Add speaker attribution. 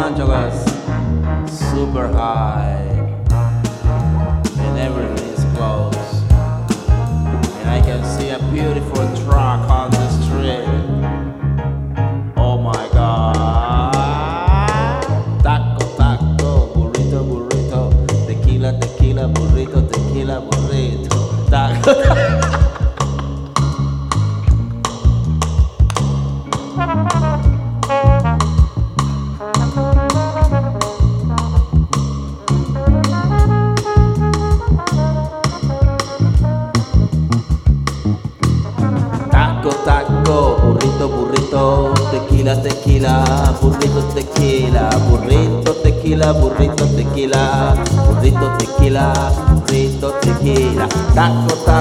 Speaker 1: Angeles, super high, and everything is closed. And I can see a beautiful truck on the street. Oh my God! Taco, taco, burrito, burrito, tequila, tequila, burrito, tequila, burrito, taco. Taco, taco, burrito, burrito, tequila, tequila, burrito, tequila, burrito, tequila, burrito, tequila, burrito, tequila, burrito, tequila, taco, taco.